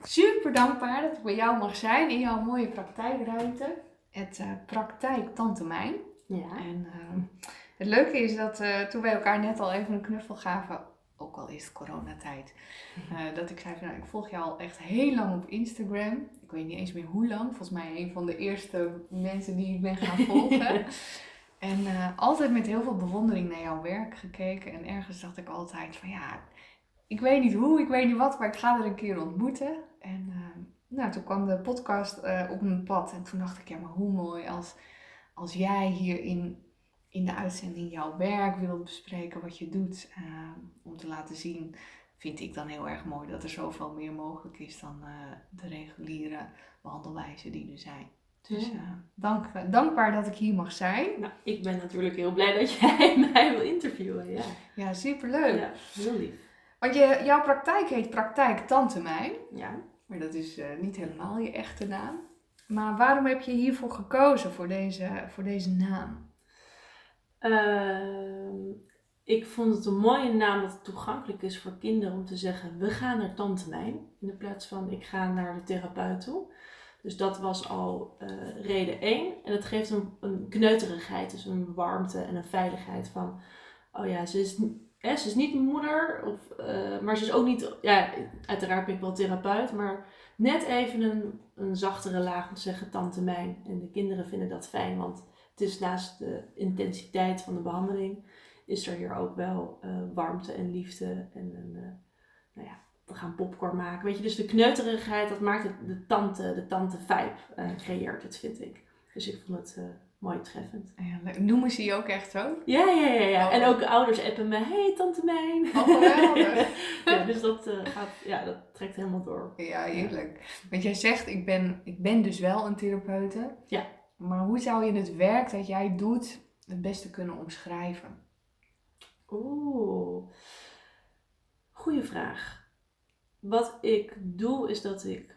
super dankbaar dat ik bij jou mag zijn in jouw mooie praktijkruimte. Het praktijk Tante Mijn. Ja. En het leuke is dat toen wij elkaar net al even een knuffel gaven, ook al is het coronatijd, dat ik zei van ik volg jou al echt heel lang op Instagram. Ik weet niet eens meer hoe lang. Volgens mij een van de eerste mensen die ik ben gaan volgen. En altijd met heel veel bewondering naar jouw werk gekeken. En ergens dacht ik altijd van ik weet niet hoe, ik weet niet wat, maar ik ga er een keer ontmoeten. En toen kwam de podcast op mijn pad. En toen dacht ik, maar hoe mooi als jij hier in de uitzending jouw werk wilt bespreken, wat je doet. Om te laten zien, vind ik dan heel erg mooi dat er zoveel meer mogelijk is dan de reguliere behandelwijzen die er zijn. Dus dankbaar dat ik hier mag zijn. Nou, ik ben natuurlijk heel blij dat jij mij wil interviewen. Ja, superleuk. Ja, heel lief. Want jouw praktijk heet Praktijk Tante Mijn. Ja. Maar dat is niet helemaal je echte naam. Maar waarom heb je hiervoor gekozen, voor deze naam? Ik vond het een mooie naam dat het toegankelijk is voor kinderen om te zeggen, we gaan naar Tante Mijn. In de plaats van, ik ga naar de therapeut toe. Dus dat was al reden 1. En het geeft een kneuterigheid, dus een warmte en een veiligheid van, oh ja, ze is niet mijn moeder, maar ze is ook niet, ja, uiteraard ben ik wel therapeut, maar net even een zachtere laag om te zeggen Tante Mijn. En de kinderen vinden dat fijn, want het is naast de intensiteit van de behandeling, is er hier ook wel warmte en liefde en we gaan popcorn maken. Weet je, dus de kneuterigheid, dat maakt het de tante vibe creëert het, vind ik. Dus ik vond het mooi treffend. Ja, noemen ze je ook echt zo? Ja. Oh. En ook ouders appen me, hey Tante Mijn. Oh, geweldig. Ja, dus dat trekt helemaal door. Ja, heerlijk. Want jij zegt, ik ben dus wel een therapeute. Ja. Maar hoe zou je het werk dat jij doet het beste kunnen omschrijven? Oeh, goeie vraag. Wat ik doe is dat ik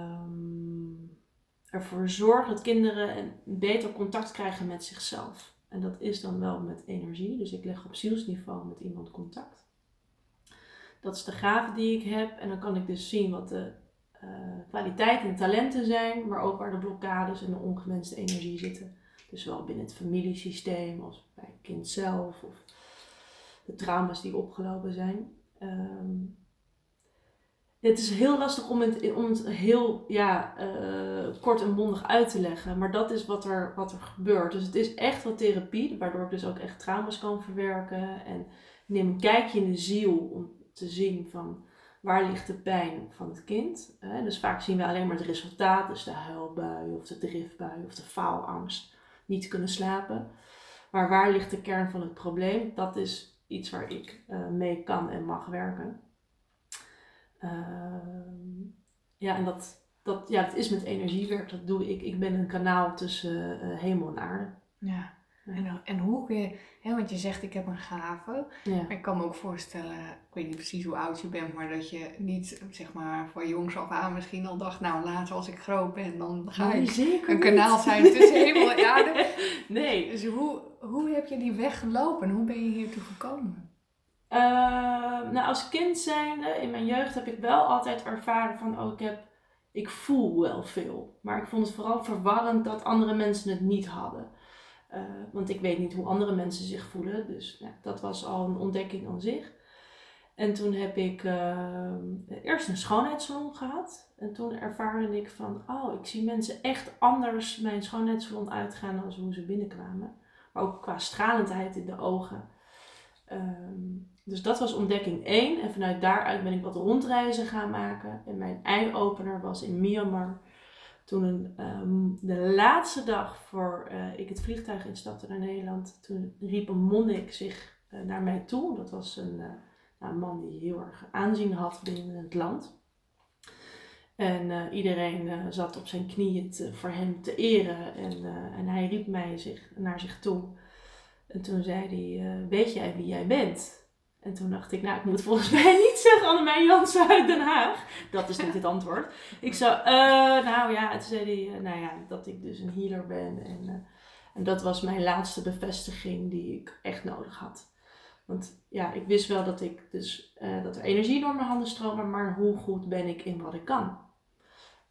ervoor zorg dat kinderen een beter contact krijgen met zichzelf. En dat is dan wel met energie. Dus ik leg op zielsniveau met iemand contact. Dat is de gave die ik heb. En dan kan ik dus zien wat de kwaliteiten en talenten zijn. Maar ook waar de blokkades en de ongewenste energie zitten. Dus zowel binnen het familiesysteem als bij het kind zelf. Of de trauma's die opgelopen zijn. Het is heel lastig om het heel kort en bondig uit te leggen. Maar dat is wat er gebeurt. Dus het is echt wat therapie. Waardoor ik dus ook echt trauma's kan verwerken. En neem een kijkje in de ziel om te zien van waar ligt de pijn van het kind. Dus vaak zien we alleen maar het resultaat. Dus de huilbui of de driftbui of de faalangst. Niet te kunnen slapen. Maar waar ligt de kern van het probleem? Dat is iets waar ik mee kan en mag werken. En dat is met energiewerk, dat doe ik. Ik ben een kanaal tussen hemel en aarde. Ja. En hoe kun je, want je zegt ik heb een gave. Ja. Maar ik kan me ook voorstellen, ik weet niet precies hoe oud je bent, maar dat je niet, zeg maar, van jongs af aan misschien al dacht, nou later als ik groot ben, dan ga ik een kanaal zijn tussen hemel en aarde. Nee. Dus hoe heb je die weg gelopen? Hoe ben je hiertoe gekomen? Als kind zijnde, in mijn jeugd heb ik wel altijd ervaren van, ik voel wel veel. Maar ik vond het vooral verwarrend dat andere mensen het niet hadden. Want ik weet niet hoe andere mensen zich voelen. Dus dat was al een ontdekking aan zich. En toen heb ik eerst een schoonheidssalon gehad. En toen ervaarde ik van, ik zie mensen echt anders mijn schoonheidssalon uitgaan dan hoe ze binnenkwamen. Maar ook qua stralendheid in de ogen. Dus dat was ontdekking 1. En vanuit daaruit ben ik wat rondreizen gaan maken. En mijn eye-opener was in Myanmar. Toen de laatste dag voor ik het vliegtuig instapte naar Nederland. Toen riep een monnik zich naar mij toe. Dat was een man die heel erg aanzien had binnen het land. En iedereen zat op zijn knieën voor hem te eren. En hij riep mij naar zich toe. En toen zei hij, weet jij wie jij bent? En toen dacht ik, ik moet volgens mij niet zeggen Annemijn Jansen uit Den Haag. Dat is niet het antwoord. Ik zei, toen zei hij, dat ik dus een healer ben. En dat was mijn laatste bevestiging die ik echt nodig had. Want ik wist wel dat dat er energie door mijn handen stroomde, maar hoe goed ben ik in wat ik kan?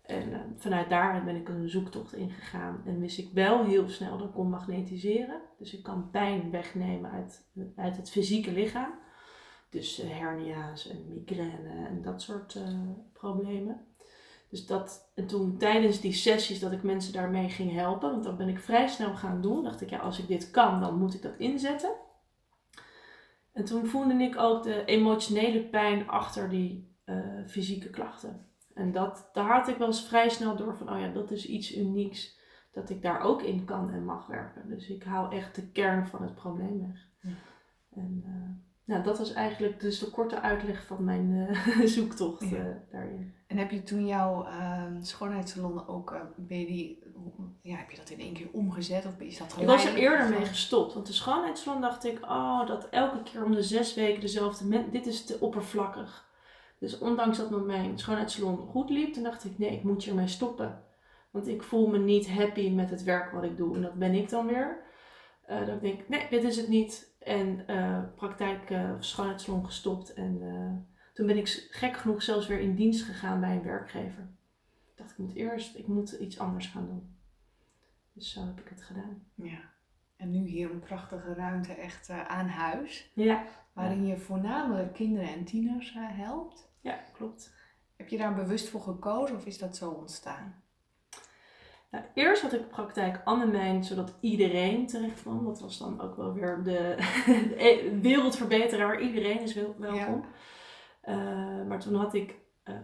En vanuit daar ben ik een zoektocht ingegaan. En wist ik wel heel snel dat ik kon magnetiseren. Dus ik kan pijn wegnemen uit het fysieke lichaam. Dus hernia's en migraine en dat soort problemen. Dus en toen tijdens die sessies dat ik mensen daarmee ging helpen. Want dat ben ik vrij snel gaan doen. Dacht ik, als ik dit kan, dan moet ik dat inzetten. En toen voelde ik ook de emotionele pijn achter die fysieke klachten. En daar had ik wel eens vrij snel door van, dat is iets unieks. Dat ik daar ook in kan en mag werken. Dus ik hou echt de kern van het probleem weg. Ja. En dat was eigenlijk dus de korte uitleg van mijn zoektocht daarin. En heb je toen jouw schoonheidssalon ook, heb je dat in één keer omgezet of is dat geleidelijk? Ik was er eerder mee gestopt, want de schoonheidssalon dacht ik, dat elke keer om de 6 weken dezelfde dit is te oppervlakkig. Dus ondanks dat mijn schoonheidssalon goed liep, toen dacht ik, nee, ik moet hiermee stoppen. Want ik voel me niet happy met het werk wat ik doe en dat ben ik dan weer. Dat ik denk, nee, dit is het niet. En praktijk schoonheidssalon gestopt en toen ben ik gek genoeg zelfs weer in dienst gegaan bij een werkgever. Ik dacht, ik moet iets anders gaan doen. Dus zo heb ik het gedaan. Ja. En nu hier een prachtige ruimte echt aan huis. Ja. Waarin je voornamelijk kinderen en tieners helpt. Ja, klopt. Heb je daar bewust voor gekozen of is dat zo ontstaan? Nou, eerst had ik praktijk Annemijn, zodat iedereen terecht kwam. Dat was dan ook wel weer de wereldverbeteraar. Iedereen is welkom. Ja. Maar toen had ik,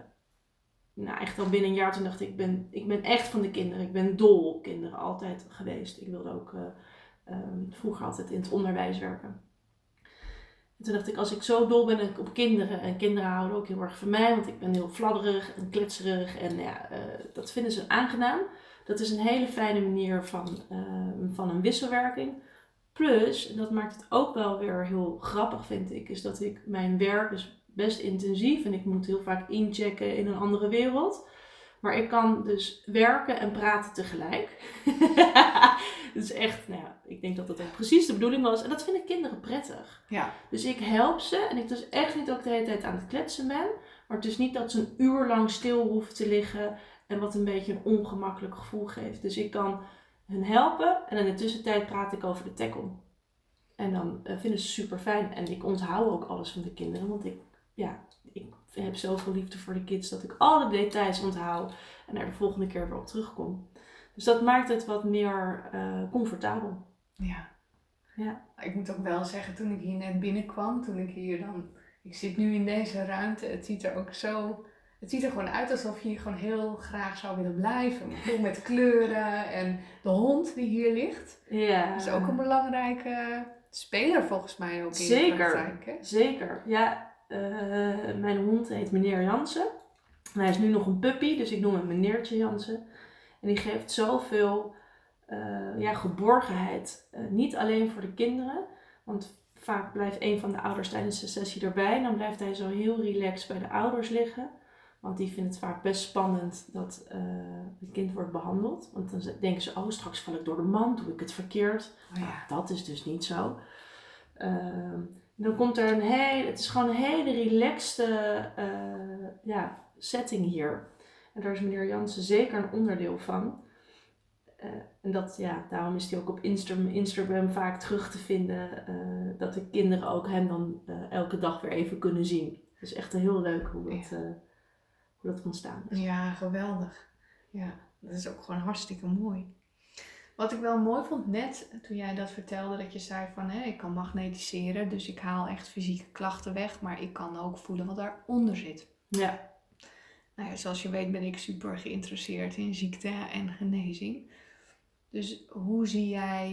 echt al binnen een jaar, toen dacht ik, ik ben echt van de kinderen. Ik ben dol op kinderen, altijd geweest. Ik wilde ook vroeger altijd in het onderwijs werken. En toen dacht ik, als ik zo dol ben op kinderen, en kinderen houden ook heel erg van mij, want ik ben heel fladderig en kletserig en dat vinden ze aangenaam. Dat is een hele fijne manier van een wisselwerking. Plus, en dat maakt het ook wel weer heel grappig vind ik, is dat mijn werk is best intensief en ik moet heel vaak inchecken in een andere wereld. Maar ik kan dus werken en praten tegelijk. Dat is echt, ik denk dat dat ook precies de bedoeling was. En dat vinden kinderen prettig. Ja. Dus ik help ze. En het is echt niet dat ik de hele tijd aan het kletsen ben. Maar het is niet dat ze een uur lang stil hoeven te liggen. En wat een beetje een ongemakkelijk gevoel geeft. Dus ik kan hen helpen. En in de tussentijd praat ik over de tackle. En dan vinden ze super fijn. En ik onthoud ook alles van de kinderen. Want ik heb zoveel liefde voor de kids dat ik alle details onthoud en er de volgende keer weer op terugkom. Dus dat maakt het wat meer comfortabel. Ja. Ja. Ik moet ook wel zeggen, toen ik hier net binnenkwam, ik zit nu in deze ruimte, het ziet er gewoon uit alsof je hier gewoon heel graag zou willen blijven. Veel met kleuren en de hond die hier ligt. Ja. Dat is ook een belangrijke speler volgens mij ook in de praktijk. Hè? Zeker, ja. Mijn hond heet meneer Jansen. En hij is nu nog een puppy, dus ik noem hem meneertje Jansen. En die geeft zoveel geborgenheid. Niet alleen voor de kinderen, want vaak blijft een van de ouders tijdens de sessie erbij. En dan blijft hij zo heel relaxed bij de ouders liggen. Want die vinden het vaak best spannend dat het kind wordt behandeld. Want dan denken ze, straks val ik door de mand, doe ik het verkeerd. Oh ja. Nou, dat is dus niet zo. Dan komt er het is gewoon een hele relaxte setting hier. En daar is meneer Jansen zeker een onderdeel van. En daarom is hij ook op Instagram vaak terug te vinden. Dat de kinderen ook hem dan elke dag weer even kunnen zien. Het is echt heel leuk hoe dat ontstaan is. Ja, geweldig. Ja, dat is ook gewoon hartstikke mooi. Wat ik wel mooi vond net, toen jij dat vertelde, dat je zei van ik kan magnetiseren, dus ik haal echt fysieke klachten weg, maar ik kan ook voelen wat daaronder zit. Ja. Nou ja, zoals je weet ben ik super geïnteresseerd in ziekte en genezing. Dus hoe zie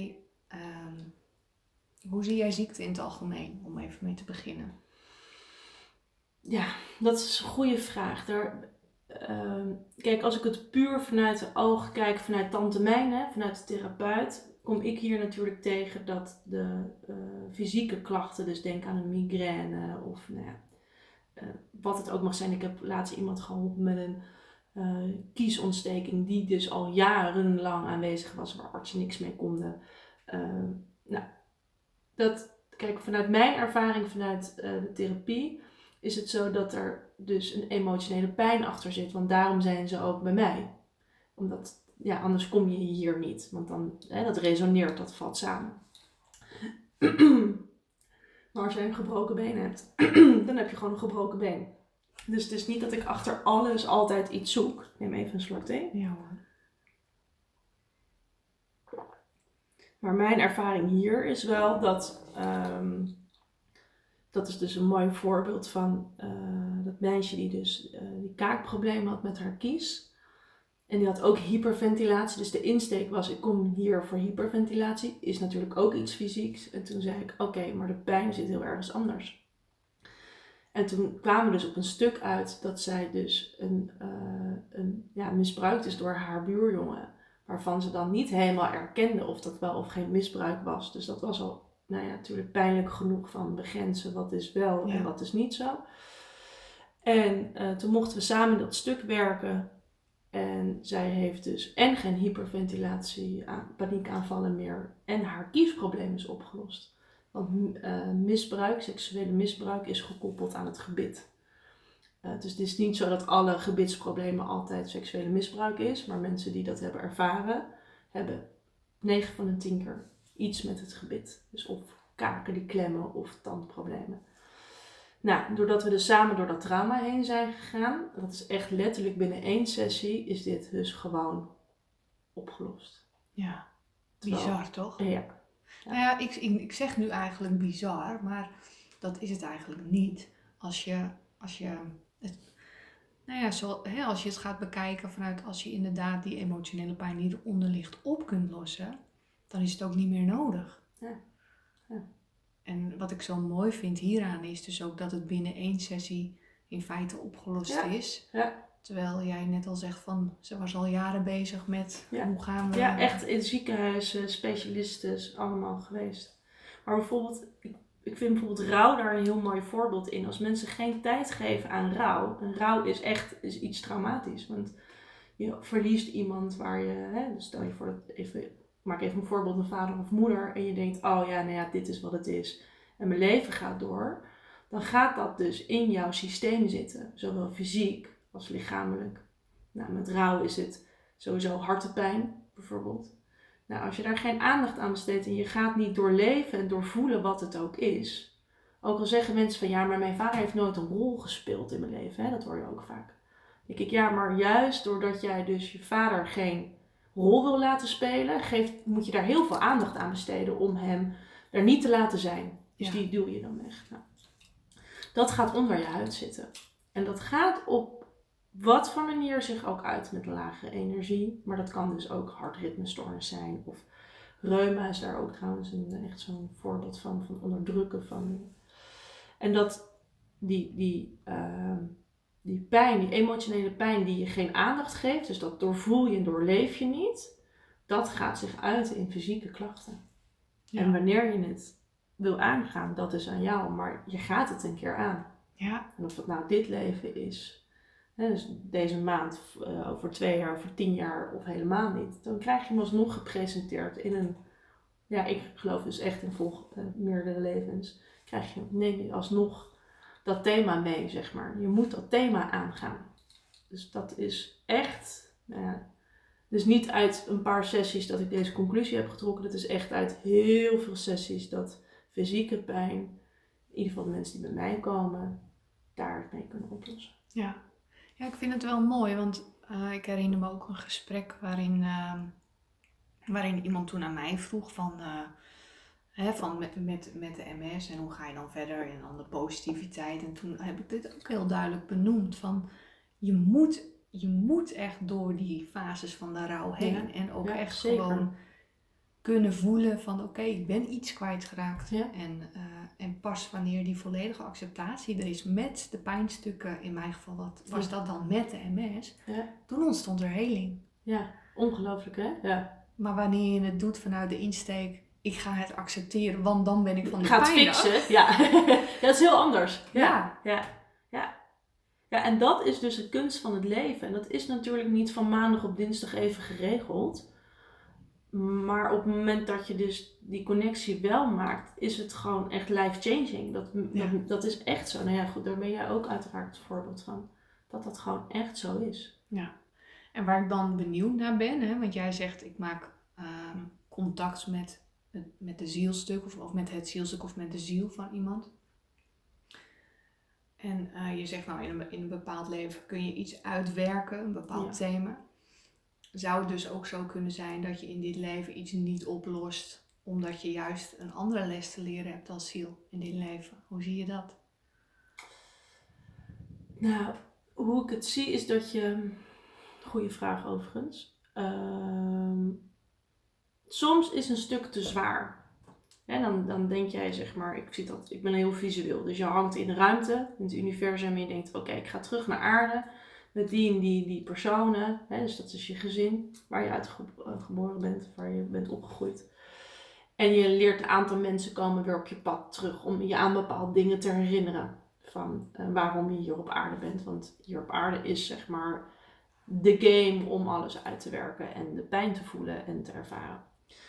jij ziekte in het algemeen, om even mee te beginnen? Ja, dat is een goede vraag. Kijk, als ik het puur vanuit het oog kijk, vanuit tante Mijn, vanuit de therapeut, kom ik hier natuurlijk tegen dat de fysieke klachten, dus denk aan een migraine of wat het ook mag zijn. Ik heb laatst iemand geholpen met een kiesontsteking die dus al jarenlang aanwezig was, waar artsen niks mee konden. Kijk, vanuit mijn ervaring, vanuit de therapie, is het zo dat er dus een emotionele pijn achter zit. Want daarom zijn ze ook bij mij. Omdat, anders kom je hier niet. Want dan, dat resoneert, dat valt samen. Maar als jij een gebroken been hebt, dan heb je gewoon een gebroken been. Dus het is niet dat ik achter alles altijd iets zoek. Neem even een slok thee. Ja hoor. Maar mijn ervaring hier is wel dat... dat is dus een mooi voorbeeld van dat meisje die dus die kaakproblemen had met haar kies. En die had ook hyperventilatie. Dus de insteek was, ik kom hier voor hyperventilatie. Is natuurlijk ook iets fysieks. En toen zei ik, oké, maar de pijn zit heel ergens anders. En toen kwamen we dus op een stuk uit dat zij dus misbruikt is door haar buurjongen. Waarvan ze dan niet helemaal erkende of dat wel of geen misbruik was. Dus dat was al natuurlijk pijnlijk genoeg van begrenzen wat is wel en wat is niet zo. En toen mochten we samen dat stuk werken. En zij heeft dus en geen hyperventilatie, paniekaanvallen meer. En haar kiesprobleem is opgelost. Want misbruik, seksuele misbruik is gekoppeld aan het gebit. Dus het is niet zo dat alle gebitsproblemen altijd seksuele misbruik is. Maar mensen die dat hebben ervaren, hebben 9 van de 10 keer iets met het gebit. Dus of kaken die klemmen of tandproblemen. Nou, doordat we dus samen door dat trauma heen zijn gegaan, dat is echt letterlijk binnen 1 sessie, is dit dus gewoon opgelost. Ja, bizar toch? Ja. Nou ja, ik zeg nu eigenlijk bizar, maar dat is het eigenlijk niet. Als je het gaat bekijken vanuit als je inderdaad die emotionele pijn die eronder ligt op kunt lossen, dan is het ook niet meer nodig. Ja. En wat ik zo mooi vind hieraan is dus ook dat het binnen 1 sessie in feite opgelost is. Ja. Terwijl jij net al zegt van, ze was al jaren bezig met hoe gaan we... Ja, echt in ziekenhuizen, specialisten, allemaal geweest. Maar bijvoorbeeld, ik vind bijvoorbeeld rouw daar een heel mooi voorbeeld in. Als mensen geen tijd geven aan rouw, en rouw is iets traumatisch. Want je verliest iemand waar je, dus stel je voor dat maak even een voorbeeld, een vader of moeder. En je denkt, dit is wat het is. En mijn leven gaat door. Dan gaat dat dus in jouw systeem zitten. Zowel fysiek als lichamelijk. Nou, met rouw is het sowieso hartepijn bijvoorbeeld. Nou, als je daar geen aandacht aan besteedt en je gaat niet doorleven en doorvoelen wat het ook is. Ook al zeggen mensen van ja, maar mijn vader heeft nooit een rol gespeeld in mijn leven. Hè? Dat hoor je ook vaak. Dan denk ik, ja, maar juist doordat jij dus je vader geen rol wil laten spelen, moet je daar heel veel aandacht aan besteden om hem er niet te laten zijn. Dus die duw je dan weg. Nou, dat gaat onder je huid zitten. En dat gaat op wat voor manier zich ook uit met lage energie. Maar dat kan dus ook hartritmestoornis zijn. Of reuma is daar ook trouwens echt zo'n voorbeeld van onderdrukken van. En dat die pijn, die emotionele pijn die je geen aandacht geeft, dus dat doorvoel je en doorleef je niet, dat gaat zich uiten in fysieke klachten. Ja. En wanneer je het wil aangaan, dat is aan jou, maar je gaat het een keer aan. Ja. En of het nou dit leven is, dus deze maand, over 2 jaar, over 10 jaar of helemaal niet, dan krijg je hem alsnog gepresenteerd in een, ik geloof dus echt in meerdere levens, neem je alsnog dat thema mee, zeg maar. Je moet dat thema aangaan. Dus dat is echt, dus niet uit een paar sessies dat ik deze conclusie heb getrokken. Dat is echt uit heel veel sessies dat fysieke pijn, in ieder geval de mensen die bij mij komen, daar mee kunnen oplossen. Ja, ik vind het wel mooi, want ik herinner me ook een gesprek waarin iemand toen aan mij vroeg van met de MS en hoe ga je dan verder en dan de positiviteit. En toen heb ik dit ook heel duidelijk benoemd van je moet echt door die fases van de rouw heen en ook echt zeker. Gewoon kunnen voelen van oké, ik ben iets kwijtgeraakt. Ja. En pas wanneer die volledige acceptatie er is met de pijnstukken, in mijn geval was dat dan met de MS, toen ontstond er heling. Ja, ongelooflijk hè? Ja. Maar wanneer je het doet vanuit de insteek, ik ga het accepteren, want dan ben ik van die pijn af. Fixen, ja. Dat is heel anders. Ja. Ja, en dat is dus de kunst van het leven. En dat is natuurlijk niet van maandag op dinsdag even geregeld. Maar op het moment dat je dus die connectie wel maakt, is het gewoon echt life-changing. Dat is echt zo. Nou ja, goed, daar ben jij ook uiteraard het voorbeeld van. Dat gewoon echt zo is. Ja. En waar ik dan benieuwd naar ben, hè, want jij zegt ik maak contact met de zielstuk of met het zielstuk of met de ziel van iemand. En je zegt nou in een bepaald leven kun je iets uitwerken, een bepaald thema. Zou het dus ook zo kunnen zijn dat je in dit leven iets niet oplost, omdat je juist een andere les te leren hebt als ziel in dit leven? Hoe zie je dat? Nou, hoe ik het zie is dat je... Goeie vraag overigens. Soms is een stuk te zwaar. En dan denk jij, zeg maar, ik ben heel visueel. Dus je hangt in de ruimte, in het universum en je denkt, oké, ik ga terug naar aarde. Met die en die personen. Dus dat is je gezin, waar je uitgeboren bent, waar je bent opgegroeid. En je leert een aantal mensen komen weer op je pad terug om je aan bepaalde dingen te herinneren. Van waarom je hier op aarde bent. Want hier op aarde is, zeg maar, de game om alles uit te werken en de pijn te voelen en te ervaren.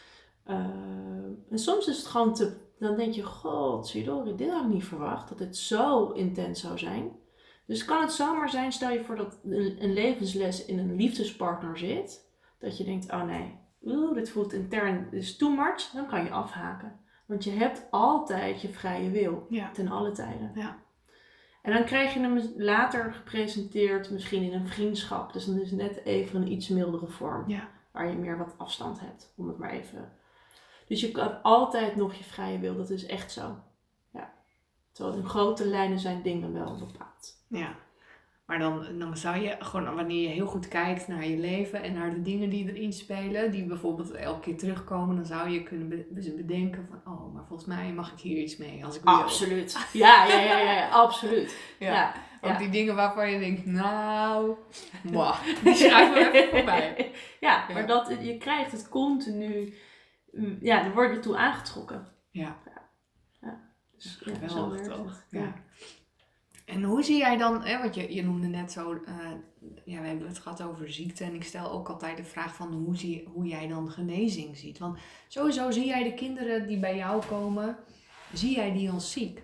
En soms is het gewoon dan denk je, godverdorie, dit had ik niet verwacht, dat dit zo intens zou zijn. Dus kan het zomaar zijn, stel je voor dat een levensles in een liefdespartner zit, dat je denkt, oh nee, dit voelt intern, dit is too much, dan kan je afhaken. Want je hebt altijd je vrije wil, ten alle tijden. Ja. En dan krijg je hem later gepresenteerd, misschien in een vriendschap. Dus dan is het net even een iets mildere vorm. Ja. Waar je meer wat afstand hebt, om het maar even... Dus je hebt altijd nog je vrije wil, dat is echt zo. Ja. Terwijl in grote lijnen zijn dingen wel bepaald. Ja. Maar dan zou je gewoon, wanneer je heel goed kijkt naar je leven en naar de dingen die erin spelen, die bijvoorbeeld elke keer terugkomen, dan zou je kunnen bedenken van, oh, maar volgens mij mag ik hier iets mee als ik wil. Absoluut. Ja, absoluut. Ja. Ook die dingen waarvan je denkt, nou, die schrijven we even voorbij. Ja, maar je krijgt het continu, er wordt je toe aangetrokken. Ja. Dus, geweldig toch? Ja. En hoe zie jij dan, want je noemde net zo, we hebben het gehad over ziekte en ik stel ook altijd de vraag van hoe jij dan genezing ziet. Want sowieso zie jij de kinderen die bij jou komen, zie jij die als ziek?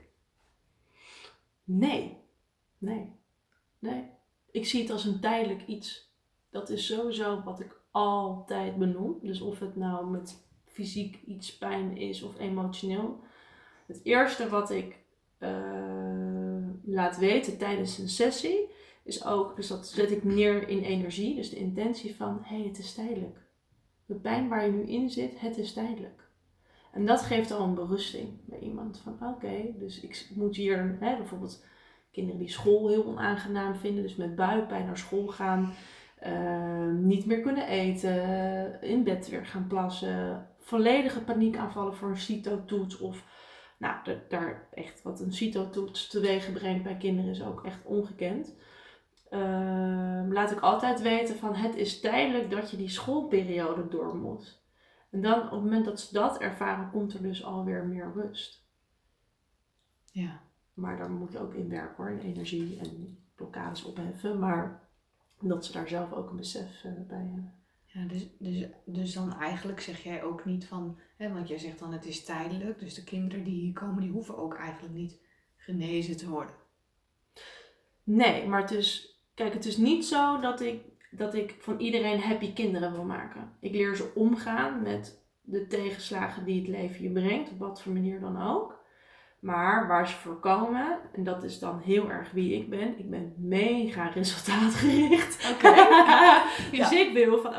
Nee. Ik zie het als een tijdelijk iets. Dat is sowieso wat ik altijd benoem. Dus of het nou met fysiek iets pijn is of emotioneel. Het eerste wat ik laat weten tijdens een sessie is ook, dus dat zet ik neer in energie, dus de intentie van, het is tijdelijk. De pijn waar je nu in zit, het is tijdelijk. En dat geeft al een berusting bij iemand van, oké, dus ik moet hier, bijvoorbeeld kinderen die school heel onaangenaam vinden, dus met buikpijn naar school gaan, niet meer kunnen eten, in bed weer gaan plassen, volledige paniekaanvallen voor een CITO-toets of daar echt wat een CITO-toets teweeg brengt bij kinderen is ook echt ongekend. Laat ik altijd weten van het is tijdelijk dat je die schoolperiode door moet. En dan op het moment dat ze dat ervaren, komt er dus alweer meer rust. Ja. Maar daar moet je ook in werken hoor, in energie en blokkades opheffen. Maar dat ze daar zelf ook een besef bij hebben. Ja, dus dan eigenlijk zeg jij ook niet van, want jij zegt dan het is tijdelijk, dus de kinderen die hier komen, die hoeven ook eigenlijk niet genezen te worden. Nee, maar het is niet zo dat ik van iedereen happy kinderen wil maken. Ik leer ze omgaan met de tegenslagen die het leven je brengt, op wat voor manier dan ook. Maar waar ze voor komen, en dat is dan heel erg wie ik ben mega resultaatgericht. Dus ik wil van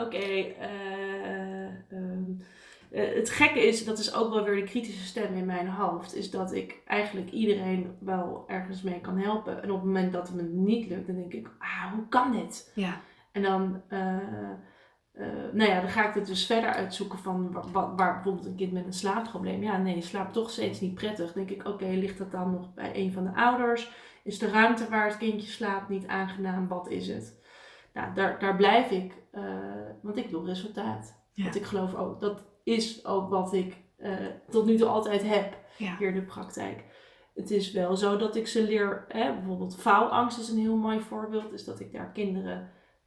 het gekke is, dat is ook wel weer de kritische stem in mijn hoofd, is dat ik eigenlijk iedereen wel ergens mee kan helpen. En op het moment dat het me niet lukt, dan denk ik, hoe kan dit? Ja. En dan... dan ga ik het dus verder uitzoeken van waar bijvoorbeeld een kind met een slaapprobleem. Ja, nee, slaapt toch steeds niet prettig. Dan denk ik, ligt dat dan nog bij een van de ouders? Is de ruimte waar het kindje slaapt niet aangenaam? Wat is het? Nou, daar blijf ik, want ik wil resultaat. Ja. Want ik geloof ook, dat is ook wat ik tot nu toe altijd heb hier in de praktijk. Het is wel zo dat ik ze leer, bijvoorbeeld faalangst is een heel mooi voorbeeld, is dat ik daar kinderen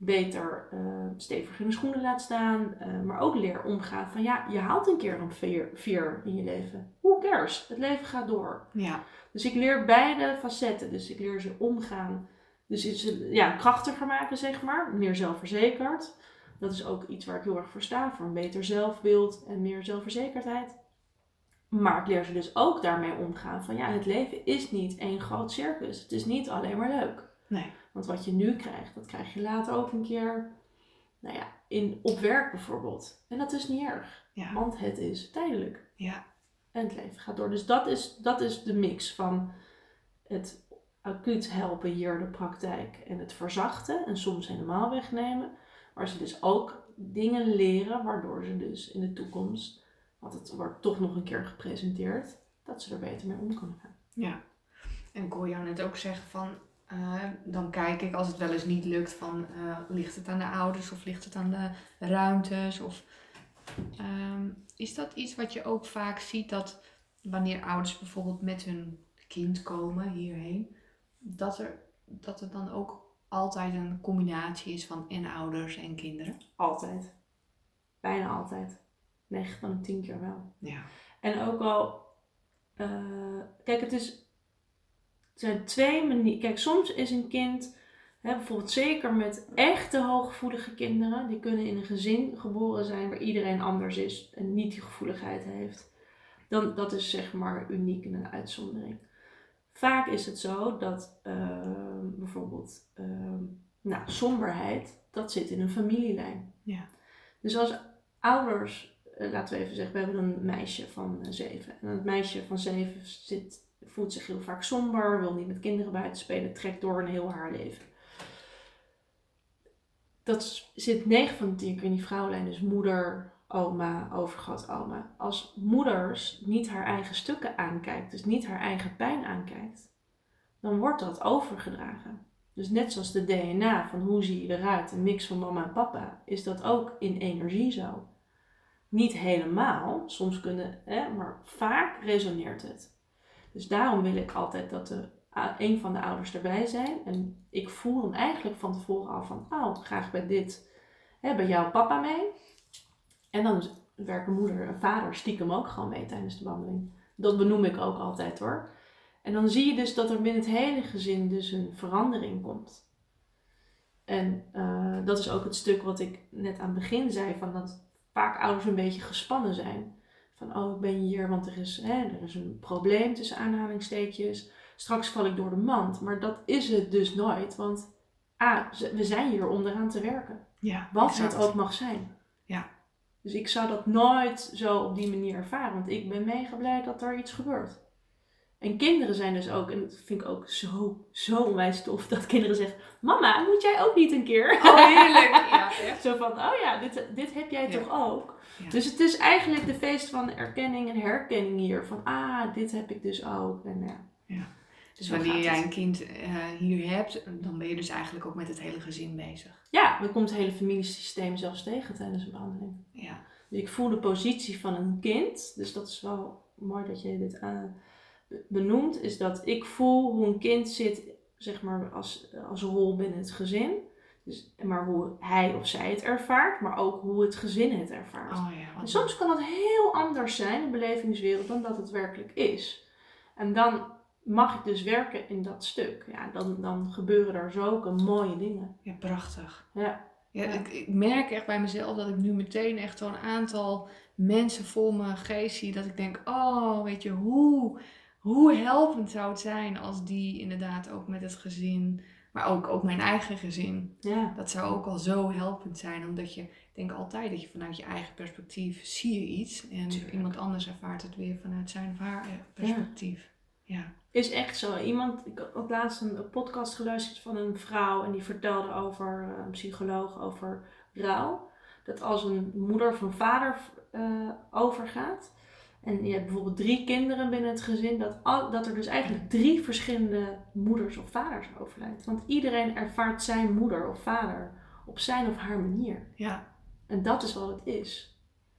beter stevig in de schoenen laat staan. Maar ook leer omgaan van ja, je haalt een keer een 4 in je leven. Who cares? Het leven gaat door. Ja. Dus ik leer beide facetten. Dus ik leer ze omgaan. Dus ze krachtiger maken, zeg maar. Meer zelfverzekerd. Dat is ook iets waar ik heel erg voor sta. Voor een beter zelfbeeld en meer zelfverzekerdheid. Maar ik leer ze dus ook daarmee omgaan van ja, het leven is niet één groot circus. Het is niet alleen maar leuk. Nee. Want wat je nu krijgt, dat krijg je later ook een keer, op werk bijvoorbeeld. En dat is niet erg, want het is tijdelijk. Ja. En het leven gaat door. Dus dat is de mix van het acuut helpen hier de praktijk en het verzachten en soms helemaal wegnemen. Maar ze dus ook dingen leren waardoor ze dus in de toekomst, want het wordt toch nog een keer gepresenteerd, dat ze er beter mee om kunnen gaan. Ja. En ik hoor jou net ook zeggen van, dan kijk ik als het wel eens niet lukt van, ligt het aan de ouders of ligt het aan de ruimtes? Of, is dat iets wat je ook vaak ziet dat wanneer ouders bijvoorbeeld met hun kind komen hierheen, dat er dan ook altijd een combinatie is van en ouders en kinderen? Altijd. Bijna altijd. 9 van de 10 keer wel. Ja. En ook al, kijk, er zijn 2 manieren. Kijk, soms is een kind, bijvoorbeeld zeker met echte hooggevoelige kinderen, die kunnen in een gezin geboren zijn waar iedereen anders is en niet die gevoeligheid heeft. Dat is zeg maar uniek in een uitzondering. Vaak is het zo dat bijvoorbeeld somberheid, dat zit in een familielijn. Ja. Dus als ouders, laten we even zeggen, we hebben een meisje van 7. En het meisje van 7 voelt zich heel vaak somber, wil niet met kinderen buiten spelen, trekt door een heel haar leven. Dat zit 9 van de 10 keer in die vrouwenlijn, dus moeder, oma, overgrootoma. Als moeders niet haar eigen stukken aankijkt, dus niet haar eigen pijn aankijkt, dan wordt dat overgedragen. Dus net zoals de DNA van hoe zie je eruit, een mix van mama en papa, is dat ook in energie zo. Niet helemaal, soms maar vaak resoneert het. Dus daarom wil ik altijd dat een van de ouders erbij zijn. En ik voel dan eigenlijk van tevoren al van, graag bij jouw papa mee. En dan werken moeder en vader stiekem ook gewoon mee tijdens de behandeling. Dat benoem ik ook altijd hoor. En dan zie je dus dat er binnen het hele gezin dus een verandering komt. En dat is ook het stuk wat ik net aan het begin zei, van dat vaak ouders een beetje gespannen zijn. Van, ik ben hier, want er is een probleem tussen aanhalingstekens. Straks val ik door de mand. Maar dat is het dus nooit. Want we zijn hier onderaan te werken. Ja, wat exact. het ook mag zijn. Ja. Dus ik zou dat nooit zo op die manier ervaren. Want ik ben mega blij dat er iets gebeurt. En kinderen zijn dus ook, en dat vind ik ook zo onwijs tof, dat kinderen zeggen, mama, moet jij ook niet een keer? Oh, heerlijk. Ja, echt. Zo van, dit heb jij toch ook? Ja. Dus het is eigenlijk de feest van erkenning en herkenning hier. Van, dit heb ik dus ook. En, ja. Dus zo wanneer gaat jij het. een kind hier hebt, dan ben je dus eigenlijk ook met het hele gezin bezig. Ja, dan komt het hele familiesysteem zelfs tegen tijdens een behandeling. Ja. Dus ik voel de positie van een kind. Dus dat is wel mooi dat je dit benoemt. Is dat ik voel hoe een kind zit, zeg maar, als rol binnen het gezin. Dus, maar hoe hij of zij het ervaart, maar ook hoe het gezin het ervaart. Oh, ja, En soms kan dat heel anders zijn, een belevingswereld, dan dat het werkelijk is. En dan mag ik dus werken in dat stuk. Ja, dan gebeuren er zulke mooie dingen. Ja, prachtig. Ja. Ja, ik merk echt bij mezelf dat ik nu meteen echt zo'n aantal mensen voor mijn geest zie. Dat ik denk, weet je, hoe helpend zou het zijn als die inderdaad ook met het gezin, maar ook mijn eigen gezin. Ja. Dat zou ook al zo helpend zijn, omdat ik denk altijd dat je vanuit je eigen perspectief zie je iets. En Tuurlijk. iemand anders ervaart het weer vanuit zijn of haar perspectief. Ja. Is echt zo. Ik had laatst een podcast geluisterd van een vrouw en die vertelde over een psycholoog over rouw. Dat als een moeder of een vader overgaat en je hebt bijvoorbeeld 3 kinderen binnen het gezin, dat er dus eigenlijk 3 verschillende moeders of vaders overlijdt. Want iedereen ervaart zijn moeder of vader op zijn of haar manier. Ja. En dat is wat het is.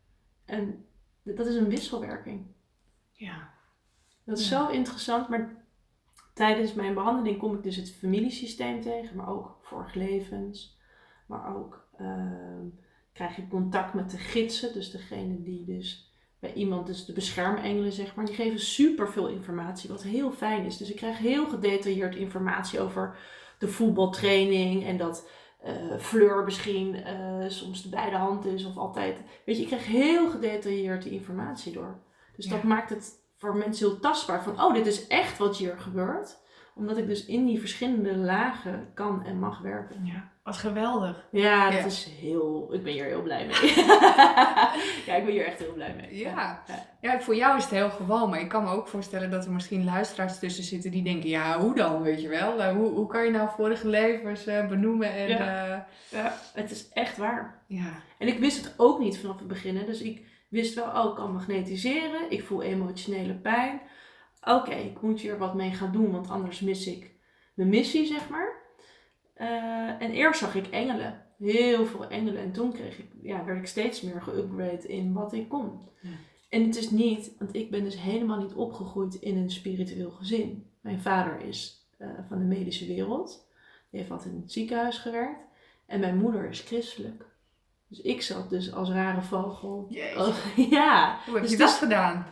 En dat is een wisselwerking. Ja. Dat is zo interessant, maar tijdens mijn behandeling kom ik dus het familiesysteem tegen, maar ook vorige levens, Maar ook krijg je contact met de gidsen. Dus degene die dus bij iemand, dus de beschermengelen zeg maar. Die geven super veel informatie, wat heel fijn is. Dus ik krijg heel gedetailleerd informatie over de voetbaltraining. En dat Fleur misschien soms de beide hand is of altijd. Weet je, ik krijg heel gedetailleerd die informatie door. Dus dat maakt het voor mensen heel tastbaar. Van dit is echt wat hier gebeurt. Omdat ik dus in die verschillende lagen kan en mag werken. Ja, wat geweldig. Ja, dat is ik ben hier heel blij mee. Ja, ik ben hier echt heel blij mee. Ja, voor jou is het heel gewoon. Maar ik kan me ook voorstellen dat er misschien luisteraars tussen zitten die denken... Ja, hoe dan, weet je wel? Hoe kan je nou vorige levens benoemen? En, ja, het is echt waar. Ja. En ik wist het ook niet vanaf het begin. Hè. Dus ik wist wel, ik kan magnetiseren. Ik voel emotionele pijn. Oké, ik moet hier wat mee gaan doen, want anders mis ik mijn missie, zeg maar. En eerst zag ik engelen. Heel veel engelen. En toen werd ik steeds meer geupgrade in wat ik kon. Ja. En het is niet, want ik ben dus helemaal niet opgegroeid in een spiritueel gezin. Mijn vader is van de medische wereld. Die heeft altijd in het ziekenhuis gewerkt. En mijn moeder is christelijk. Dus ik zat dus als rare vogel. Ja. Hoe heb je dat gedaan?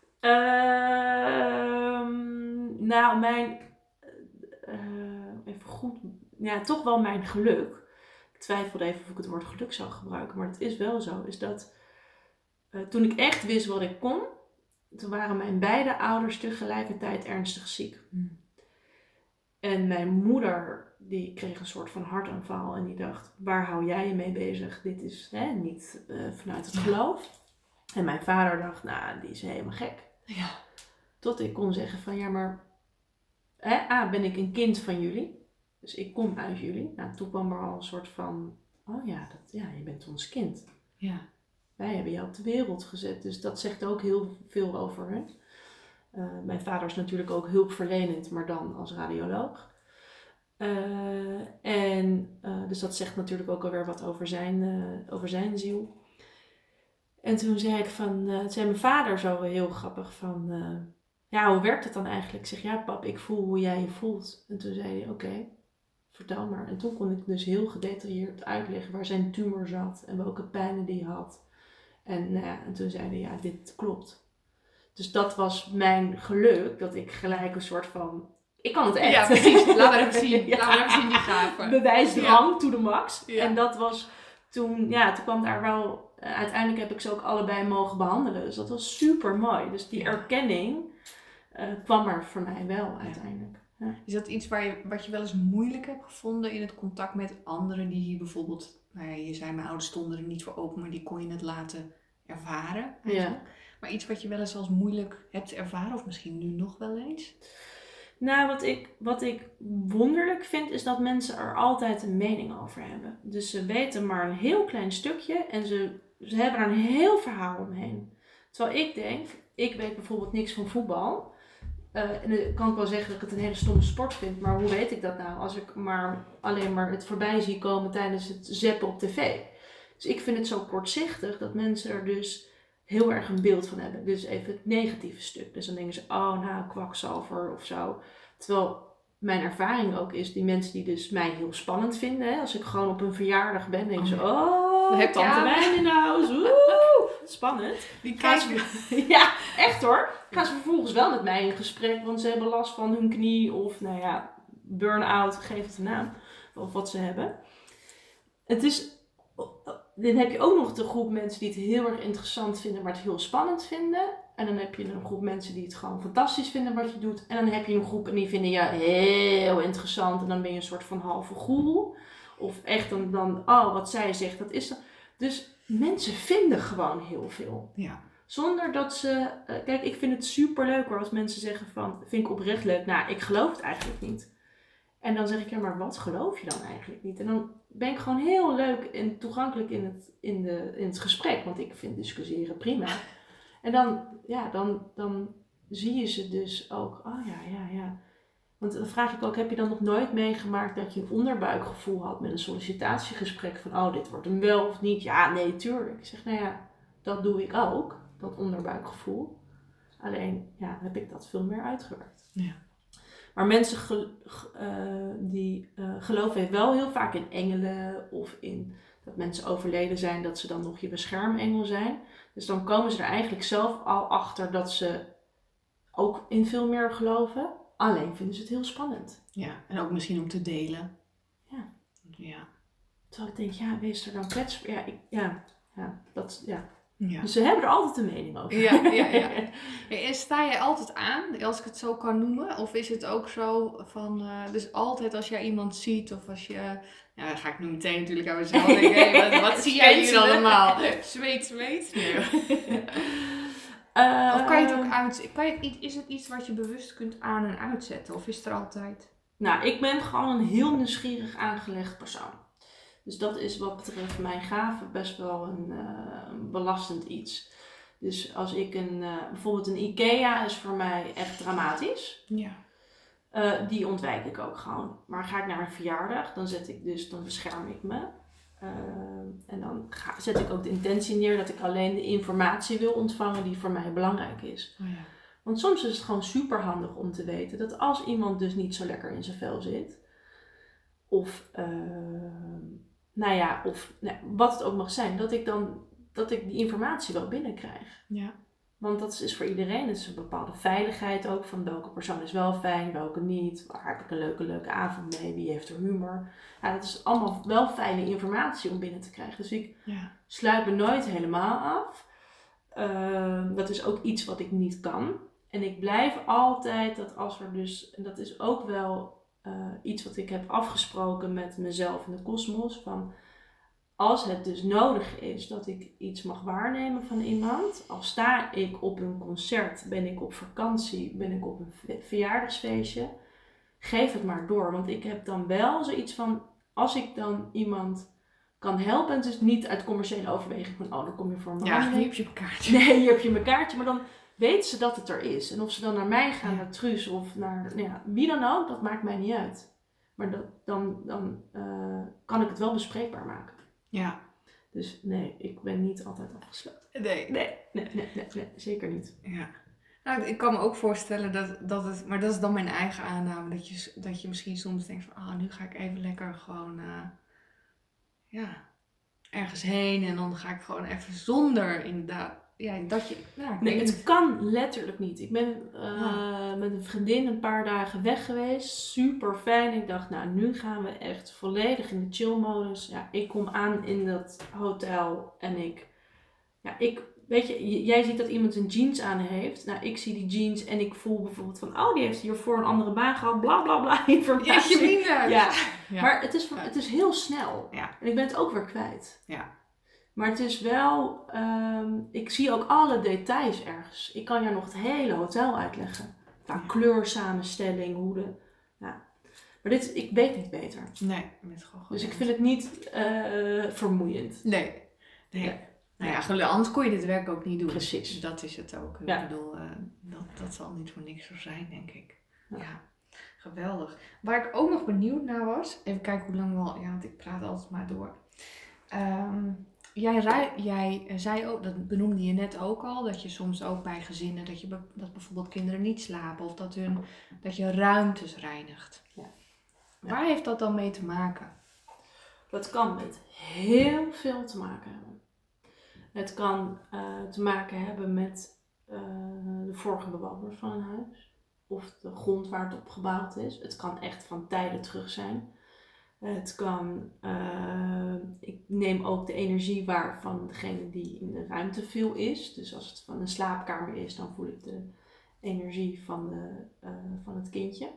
Even goed. Ja, toch wel mijn geluk. Ik twijfelde even of ik het woord geluk zou gebruiken, maar het is wel zo. Is dat toen ik echt wist wat ik kon, toen waren mijn beide ouders tegelijkertijd ernstig ziek. En mijn moeder, die kreeg een soort van hartaanval en die dacht, waar hou jij je mee bezig? Dit is niet vanuit het geloof. En mijn vader dacht, die is helemaal gek. Ja. Tot ik kon zeggen van, ja maar, ben ik een kind van jullie? Dus ik kom uit jullie. Toen kwam er al een soort van, je bent ons kind. Ja. Wij hebben jou op de wereld gezet. Dus dat zegt ook heel veel over hen. Mijn vader is natuurlijk ook hulpverlenend, maar dan als radioloog. Dus dat zegt natuurlijk ook alweer wat over zijn ziel. En toen zei zei mijn vader zo heel grappig van, hoe werkt het dan eigenlijk? Ik zeg, ja pap, ik voel hoe jij je voelt. En toen zei hij, oké, vertel maar. En toen kon ik dus heel gedetailleerd uitleggen waar zijn tumor zat en welke pijnen die had. En toen zei hij, dit klopt. Dus dat was mijn geluk, dat ik gelijk een soort van, ik kan het echt. Ja, precies. Laat maar even zien. Laat maar even zien die gaven. Bewijsdrang to the max. Ja. En dat was toen kwam daar wel, uiteindelijk heb ik ze ook allebei mogen behandelen. Dus dat was super mooi. Dus die erkenning kwam er voor mij wel uiteindelijk. Ja. Is dat iets wat je wel eens moeilijk hebt gevonden in het contact met anderen die hier bijvoorbeeld, je zei mijn ouders stonden er niet voor open, maar die kon je het laten ervaren? Ja. Maar iets wat je wel eens als moeilijk hebt ervaren of misschien nu nog wel eens? Nou, wat ik wonderlijk vind is dat mensen er altijd een mening over hebben. Dus ze weten maar een heel klein stukje en ze hebben er een heel verhaal omheen. Terwijl ik denk, ik weet bijvoorbeeld niks van voetbal. En dan kan ik wel zeggen dat ik het een hele stomme sport vind. Maar hoe weet ik dat nou als ik alleen maar het voorbij zie komen tijdens het zappen op tv? Dus ik vind het zo kortzichtig dat mensen er dus heel erg een beeld van hebben. Dus even het negatieve stuk. Dus dan denken ze, kwakzalver of zo. Terwijl mijn ervaring ook is, die mensen die dus mij heel spannend vinden. Hè, als ik gewoon op een verjaardag ben, denken ze, tante Wijn in de house. Oeh, spannend. Ja, echt hoor. Gaan ze vervolgens wel met mij in gesprek, want ze hebben last van hun knie of, burn-out, geef het een naam. Of wat ze hebben. Dan heb je ook nog de groep mensen die het heel erg interessant vinden, maar het heel spannend vinden. En dan heb je een groep mensen die het gewoon fantastisch vinden wat je doet. En dan heb je een groep en die vinden je heel interessant. En dan ben je een soort van halve goeroe. Of echt dan wat zij zegt, dat is dan. Dus mensen vinden gewoon heel veel. Ja. Zonder dat ze... kijk, ik vind het super leuk hoor als mensen zeggen van, vind ik oprecht leuk. Ik geloof het eigenlijk niet. En dan zeg ik, maar wat geloof je dan eigenlijk niet? En dan ben ik gewoon heel leuk en toegankelijk in het gesprek. Want ik vind discussiëren prima. En dan zie je ze dus ook, ja. Want dan vraag ik ook, heb je dan nog nooit meegemaakt dat je een onderbuikgevoel had met een sollicitatiegesprek van, dit wordt hem wel of niet? Ja, nee, tuurlijk. Ik zeg, dat doe ik ook, dat onderbuikgevoel. Alleen, heb ik dat veel meer uitgewerkt. Ja. Maar mensen die geloven wel heel vaak in engelen of in dat mensen overleden zijn, dat ze dan nog je beschermengel zijn. Dus dan komen ze er eigenlijk zelf al achter dat ze ook in veel meer geloven. Alleen vinden ze het heel spannend. Ja, en ook misschien om te delen. Ja. Terwijl ik denk, ja, wees er dan kwetsbaar. Ja. Ja. Dus ze hebben er altijd een mening over. Ja. En sta jij altijd aan, als ik het zo kan noemen? Of is het ook zo van, dus altijd als jij iemand ziet of als je, ja, dan ga ik nu meteen natuurlijk aan mezelf denken, hey, wat zie jij hier allemaal? Zweet. Nee. Of kan je het ook uitzetten? Is het iets wat je bewust kunt aan- en uitzetten? Of is het er altijd? Nou, ik ben gewoon een heel nieuwsgierig aangelegd persoon. Dus dat is wat betreft mijn gaven best wel een belastend iets. Dus als ik bijvoorbeeld een IKEA is voor mij echt dramatisch. Ja. Die ontwijk ik ook gewoon. Maar ga ik naar een verjaardag, dan bescherm ik me. En dan zet ik ook de intentie neer dat ik alleen de informatie wil ontvangen die voor mij belangrijk is. Oh ja. Want soms is het gewoon super handig om te weten dat als iemand dus niet zo lekker in zijn vel zit, of wat het ook mag zijn, dat ik die informatie wel binnenkrijg. Ja. Want dat is voor iedereen, het is een bepaalde veiligheid ook, van welke persoon is wel fijn, welke niet, waar heb ik een leuke avond mee, wie heeft er humor. Ja, dat is allemaal wel fijne informatie om binnen te krijgen. Dus ik sluit me nooit helemaal af. Dat is ook iets wat ik niet kan. En ik blijf altijd dat als er dus, en dat is ook wel iets wat ik heb afgesproken met mezelf en de kosmos, van als het dus nodig is dat ik iets mag waarnemen van iemand, al sta ik op een concert, ben ik op vakantie, ben ik op een verjaardagsfeestje, geef het maar door. Want ik heb dan wel zoiets van, als ik dan iemand kan helpen, het is niet uit commerciële overweging van, dan kom je voor me. Ja, hier heb je een kaartje. Nee, hier heb je mijn kaartje, maar dan weten ze dat het er is. En of ze dan naar mij gaan, naar Truus of naar wie dan ook, dat maakt mij niet uit. Maar dan kan ik het wel bespreekbaar maken. Ja. Dus nee, ik ben niet altijd afgesloten. Nee, zeker niet. Ja. Nou, ik kan me ook voorstellen dat het, maar dat is dan mijn eigen aanname, dat je misschien soms denkt van, nu ga ik even lekker gewoon, ergens heen en dan ga ik gewoon even zonder inderdaad, het kan letterlijk niet. Ik ben met een vriendin een paar dagen weg geweest, super fijn. Ik dacht, nu gaan we echt volledig in de chill-modus. Ja, ik kom aan in dat hotel en weet je, jij ziet dat iemand een jeans aan heeft. Nou, ik zie die jeans en ik voel bijvoorbeeld van, die heeft hiervoor een andere baan gehad, bla bla bla, informatie. Ja. Maar het is heel snel. Ja. En ik ben het ook weer kwijt. Ja. Maar het is wel, ik zie ook alle details ergens. Ik kan jou nog het hele hotel uitleggen. Qua kleursamenstelling, Maar ik weet niet beter. Nee, met gewoon. Dus ik vind het niet vermoeiend. Nee. Nou ja, anders kon je dit werk ook niet doen. Precies. Dat is het ook. Ja. Ik bedoel, dat zal niet voor niks zo zijn, denk ik. Ja, geweldig. Waar ik ook nog benieuwd naar was, even kijken hoe lang we al, want ik praat altijd maar door. Jij zei ook, dat benoemde je net ook al, dat je soms ook bij gezinnen, dat bijvoorbeeld kinderen niet slapen of dat je ruimtes reinigt. Ja. Waar heeft dat dan mee te maken? Dat kan met heel veel te maken hebben. Het kan te maken hebben met de vorige bewoner van een huis. Of de grond waar het op gebouwd is. Het kan echt van tijden terug zijn. Het kan, ik neem ook de energie waar van degene die in de ruimte veel is. Dus als het van een slaapkamer is, dan voel ik de energie van het kindje.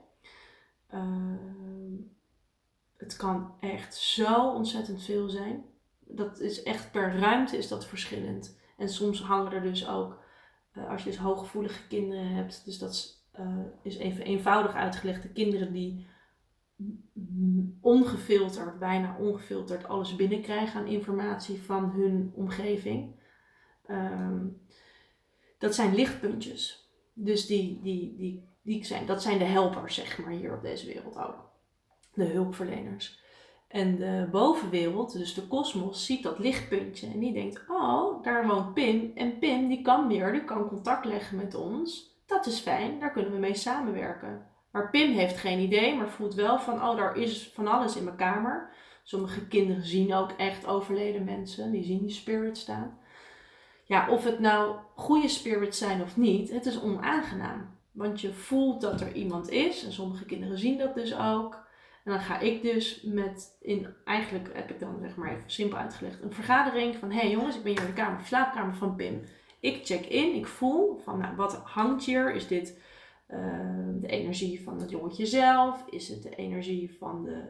Het kan echt zo ontzettend veel zijn. Dat is echt per ruimte is dat verschillend. En soms hangen er dus ook, als je dus hooggevoelige kinderen hebt, dus dat is even eenvoudig uitgelegd, de kinderen die bijna ongefilterd alles binnenkrijgen aan informatie van hun omgeving. Dat zijn lichtpuntjes. Dus dat zijn de helpers, zeg maar, hier op deze wereld ook. De hulpverleners. En de bovenwereld, dus de kosmos, ziet dat lichtpuntje. En die denkt, daar woont Pim. En Pim, die kan contact leggen met ons. Dat is fijn, daar kunnen we mee samenwerken. Maar Pim heeft geen idee, maar voelt wel van, daar is van alles in mijn kamer. Sommige kinderen zien ook echt overleden mensen, die zien die spirits staan. Ja, of het nou goede spirits zijn of niet, het is onaangenaam. Want je voelt dat er iemand is en sommige kinderen zien dat dus ook. En dan ga ik dus eigenlijk heb ik dan zeg maar even simpel uitgelegd, een vergadering van, hé jongens, ik ben hier in de slaapkamer van Pim. Ik check in, ik voel van, wat hangt hier? Is dit de energie van het jongetje zelf? Is het de energie van de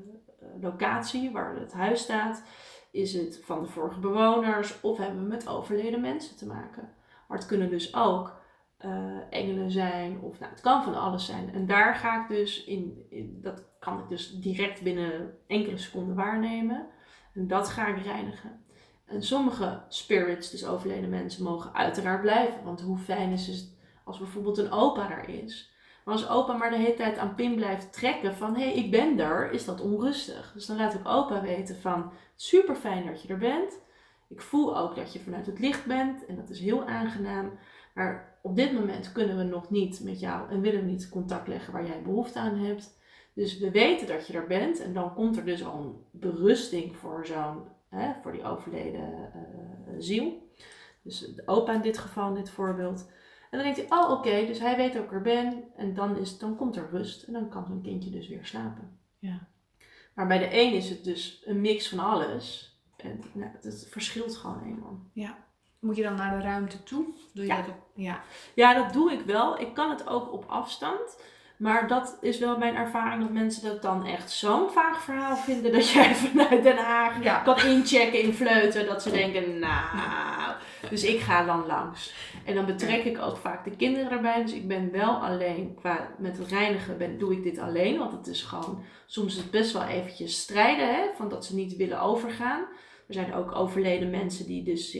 locatie waar het huis staat? Is het van de vorige bewoners? Of hebben we met overleden mensen te maken? Maar het kunnen dus ook engelen zijn. Of het kan van alles zijn. En daar ga ik dus dat kan ik dus direct binnen enkele seconden waarnemen. En dat ga ik reinigen. En sommige spirits, dus overleden mensen, mogen uiteraard blijven. Want hoe fijn is het als bijvoorbeeld een opa er is. Maar als opa maar de hele tijd aan Pim blijft trekken van, hé, ik ben er, is dat onrustig. Dus dan laat ik opa weten van, super fijn dat je er bent. Ik voel ook dat je vanuit het licht bent en dat is heel aangenaam. Maar op dit moment kunnen we nog niet met jou en willen we niet contact leggen waar jij behoefte aan hebt. Dus we weten dat je er bent en dan komt er dus al een berusting voor voor die overleden ziel. Dus de opa in dit geval, in dit voorbeeld. En dan denkt hij, oké, dus hij weet dat ik er ben. En dan komt er rust. En dan kan zo'n kindje dus weer slapen. Ja. Maar bij de een is het dus een mix van alles. En het verschilt gewoon helemaal. Ja. Moet je dan naar de ruimte toe? Doe je dat ook? Ja. Ja, dat doe ik wel. Ik kan het ook op afstand. Maar dat is wel mijn ervaring dat mensen dat dan echt zo'n vaag verhaal vinden. Dat jij vanuit Den Haag kan inchecken in Vleuten. Dat ze denken, nou. Dus ik ga dan langs. En dan betrek ik ook vaak de kinderen erbij. Dus ik ben wel alleen, met het reinigen doe ik dit alleen. Want het is gewoon, soms is het best wel eventjes strijden. Hè, van dat ze niet willen overgaan. Er zijn ook overleden mensen die dus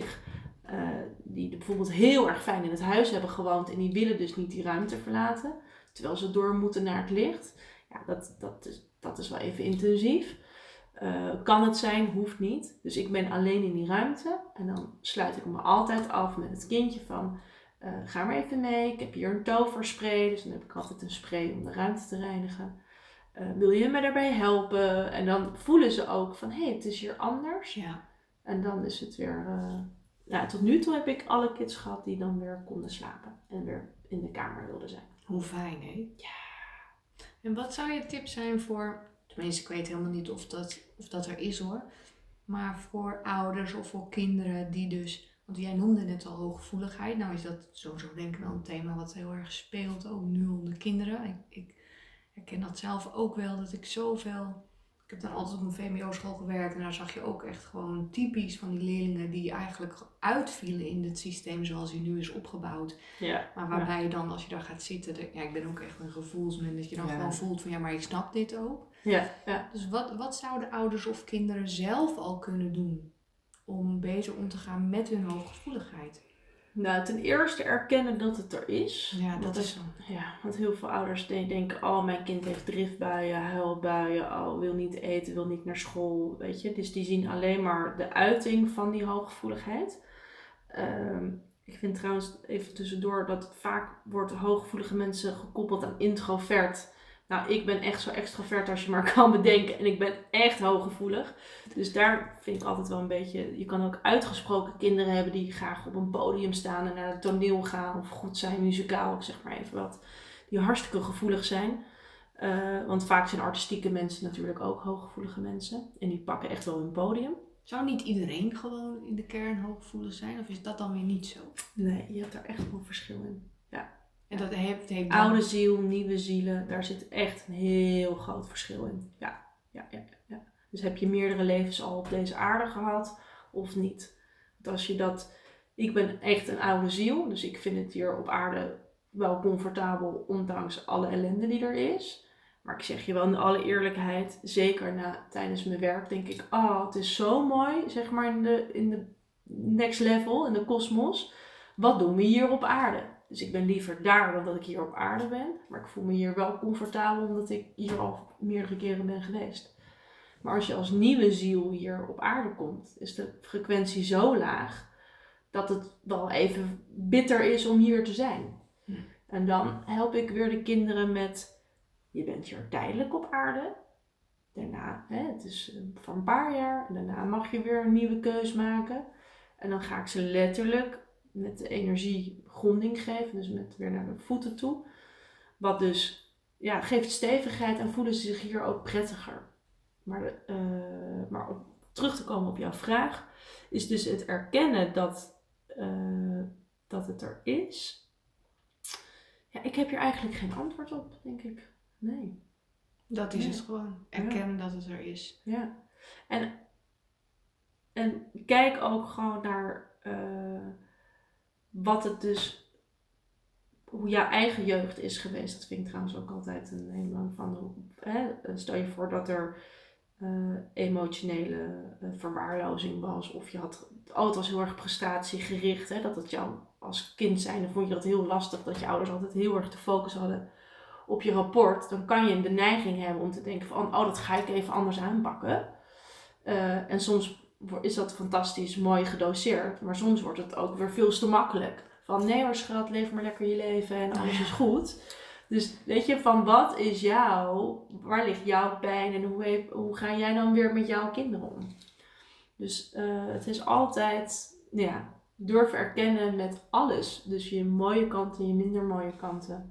die bijvoorbeeld heel erg fijn in het huis hebben gewoond. En die willen dus niet die ruimte verlaten. Terwijl ze door moeten naar het licht. Ja, dat is wel even intensief. Kan het zijn, hoeft niet. Dus ik ben alleen in die ruimte. En dan sluit ik me altijd af met het kindje van, ga maar even mee. Ik heb hier een toverspray. Dus dan heb ik altijd een spray om de ruimte te reinigen. Wil je me daarbij helpen? En dan voelen ze ook van, hé, het is hier anders. Ja. En dan is het weer... tot nu toe heb ik alle kids gehad die dan weer konden slapen. En weer in de kamer wilden zijn. Hoe fijn, hè? Ja. En wat zou je tip zijn voor, tenminste ik weet helemaal niet of dat er is hoor, maar voor ouders of voor kinderen die dus, want jij noemde net al hooggevoeligheid, nou is dat sowieso denk ik wel een thema wat heel erg speelt, ook nu onder kinderen. Ik herken dat zelf ook wel, dat ik zoveel, ik heb dan altijd op een VMBO-school gewerkt en daar zag je ook echt gewoon typisch van die leerlingen die eigenlijk uitvielen in het systeem zoals hij nu is opgebouwd. Ja. Maar waarbij je dan, als je daar gaat zitten, ik ben ook echt een gevoelsmens, dat je dan gewoon voelt van, ja, maar ik snap dit ook. Ja, ja. Dus wat zouden ouders of kinderen zelf al kunnen doen om beter om te gaan met hun hooggevoeligheid? Nou, ten eerste erkennen dat het er is. Ja, dat is zo. Ja, want heel veel ouders denken, mijn kind heeft driftbuien, huilbuien, wil niet eten, wil niet naar school, weet je. Dus die zien alleen maar de uiting van die hooggevoeligheid. Ik vind trouwens, even tussendoor, dat vaak wordt hooggevoelige mensen gekoppeld aan introvert. Nou, ik ben echt zo extrovert als je maar kan bedenken. En ik ben echt hooggevoelig. Dus daar vind ik altijd wel een beetje... Je kan ook uitgesproken kinderen hebben die graag op een podium staan en naar het toneel gaan. Of goed zijn muzikaal, ik zeg maar even wat. Die hartstikke gevoelig zijn. Want vaak zijn artistieke mensen natuurlijk ook hooggevoelige mensen. En die pakken echt wel hun podium. Zou niet iedereen gewoon in de kern hooggevoelig zijn? Of is dat dan weer niet zo? Nee, je hebt daar echt wel verschil in. Ja. En dat heeft dan... Oude ziel, nieuwe zielen, daar zit echt een heel groot verschil in. Ja. Dus heb je meerdere levens al op deze aarde gehad of niet? Want als je ik ben echt een oude ziel, dus ik vind het hier op aarde wel comfortabel, ondanks alle ellende die er is. Maar ik zeg je wel in alle eerlijkheid, zeker tijdens mijn werk, denk ik, het is zo mooi, zeg maar in de next level, in de kosmos. Wat doen we hier op aarde? Dus ik ben liever daar dan dat ik hier op aarde ben. Maar ik voel me hier wel comfortabel omdat ik hier al meerdere keren ben geweest. Maar als je als nieuwe ziel hier op aarde komt, is de frequentie zo laag dat het wel even bitter is om hier te zijn. En dan help ik weer de kinderen met je bent hier tijdelijk op aarde. Daarna, het is voor een paar jaar. En daarna mag je weer een nieuwe keus maken. En dan ga ik ze letterlijk met de energie gronding geven. Dus weer naar de voeten toe. Wat dus, geeft stevigheid en voelen ze zich hier ook prettiger. Maar om terug te komen op jouw vraag. Is dus het erkennen dat het er is. Ja, ik heb hier eigenlijk geen antwoord op, denk ik. Nee. Dat is het gewoon. Erkennen dat het er is. Ja. En kijk ook gewoon naar wat het dus, hoe jouw eigen jeugd is geweest. Dat vind ik trouwens ook altijd een heel lang van. Stel je voor dat er emotionele verwaarlozing was. Of je had, het was heel erg prestatiegericht. Hè? Dat het jou als kind zijnde vond je dat heel lastig. Dat je ouders altijd heel erg de focus hadden op je rapport. Dan kan je de neiging hebben om te denken van, dat ga ik even anders aanpakken. En soms is dat fantastisch mooi gedoseerd. Maar soms wordt het ook weer veel te makkelijk. Van nee hoor schat, leef maar lekker je leven en alles is goed. Dus weet je, van wat is waar ligt jouw pijn en hoe ga jij dan weer met jouw kinderen om? Dus het is altijd, durven erkennen met alles. Dus je mooie kanten, je minder mooie kanten.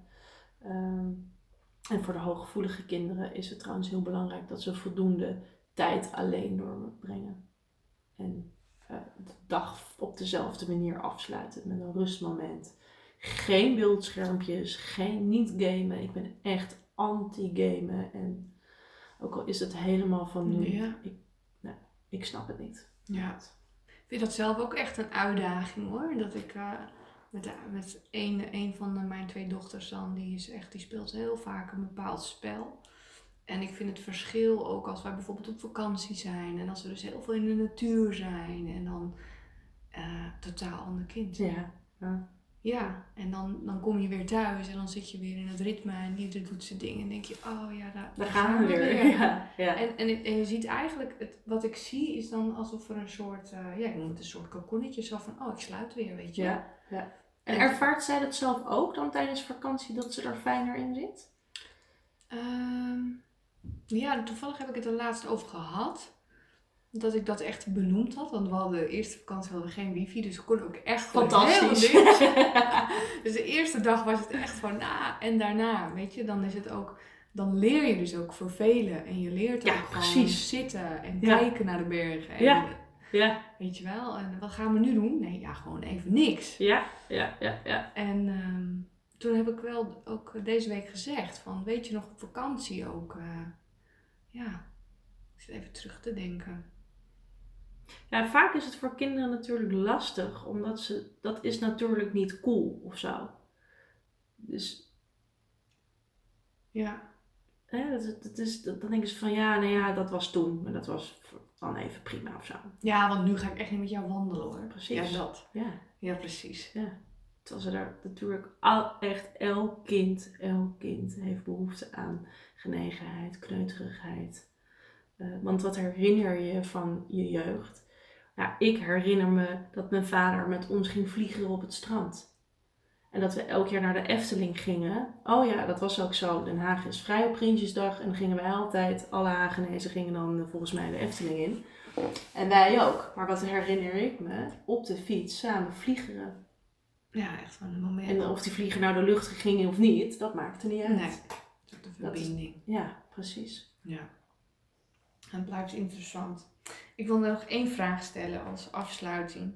En voor de hooggevoelige kinderen is het trouwens heel belangrijk dat ze voldoende tijd alleen doorbrengen. En de dag op dezelfde manier afsluiten met een rustmoment. Geen beeldschermpjes, niet gamen. Ik ben echt anti-gamen. En ook al is het helemaal van nu, ik snap het niet. Ja. Ik vind dat zelf ook echt een uitdaging hoor. Dat ik met een van mijn 2 dochters dan, die speelt heel vaak een bepaald spel. En ik vind het verschil ook als wij bijvoorbeeld op vakantie zijn. En als we dus heel veel in de natuur zijn. En dan totaal ander kind. Ja, en dan kom je weer thuis en dan zit je weer in het ritme en ieder doet zijn ding en denk je, daar gaan we weer. Ja. En je ziet eigenlijk, wat ik zie is dan alsof er een soort, ik noem het een soort kokonnetje, zo van, ik sluit weer, weet je. Ja. En ervaart zij dat zelf ook dan tijdens vakantie, dat ze er fijner in zit? Toevallig heb ik het er laatst over gehad. Dat ik dat echt benoemd had. Want we hadden de eerste vakantie geen wifi. Dus we konden ook echt fantastisch. Dus de eerste dag was het echt van en daarna. Weet je, dan is het ook. Dan leer je dus ook vervelen. En je leert ook gewoon zitten en kijken naar de bergen. En, weet je wel. En wat gaan we nu doen? Nee, gewoon even niks. Ja. En toen heb ik wel ook deze week gezegd. Van weet je nog op vakantie ook. Ik zit even terug te denken. Ja, vaak is het voor kinderen natuurlijk lastig, omdat dat is natuurlijk niet cool of zo. Dus dan denken ze van dat was toen, maar dat was dan even prima of zo. Ja, want nu ga ik echt niet met jou wandelen hoor. Precies. Ja, dat. Ja, precies. Ja. Terwijl ze daar natuurlijk echt elk kind heeft behoefte aan genegenheid, kneuterigheid. Want wat herinner je van je jeugd? Ik herinner me dat mijn vader met ons ging vliegen op het strand. En dat we elk jaar naar de Efteling gingen. Dat was ook zo. Den Haag is vrij op Prinsjesdag. En dan gingen wij altijd, alle Hagenezen gingen dan volgens mij de Efteling in. En wij ook. Maar wat herinner ik me? Op de fiets samen vliegeren. Ja, echt van een moment. En of die vlieger nou de lucht ging of niet, dat maakte niet uit. Nee, de verbinding. Ja, precies. Ja. En het blijft interessant. Ik wil nog 1 vraag stellen als afsluiting.